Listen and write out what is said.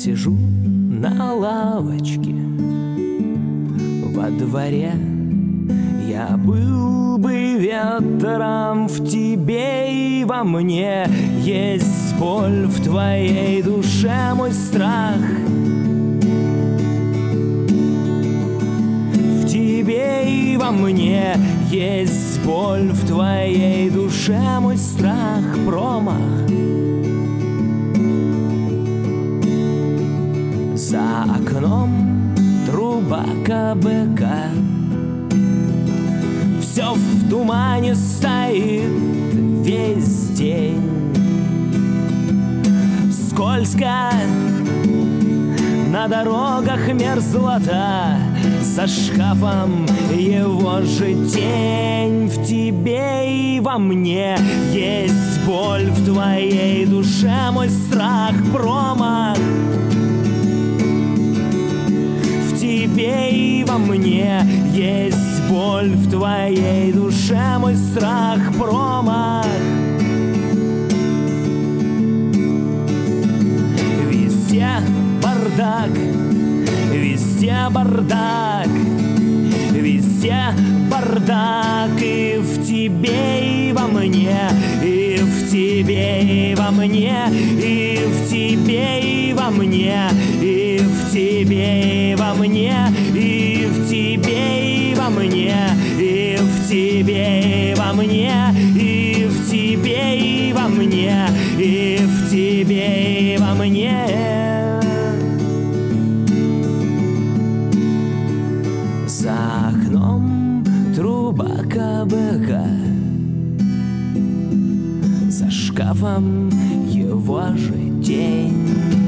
сижу на лавочке во дворе. Я был бы ветром в тебе и во мне. Есть боль в твоей душе, мой страх. В тебе и во мне есть боль в твоей душе, мой страх, промах. За окном труба КБК, все в тумане стоит весь день. Скользко на дорогах мерзлота, за шкафом его же тень. В тебе и во мне есть боль в твоей душе, мой страх, промах. В тебе и во мне есть боль в твоей душе, мой страх, промах. Везде бардак, везде бардак, везде бардак. И в тебе и во мне, и в тебе и во мне, и в тебе и во мне, и в тебе и во мне, и в тебе и во мне, и в тебе и во мне, и в тебе и во мне, и в тебе и во мне. За окном труба КБК, за шкафом его же тень.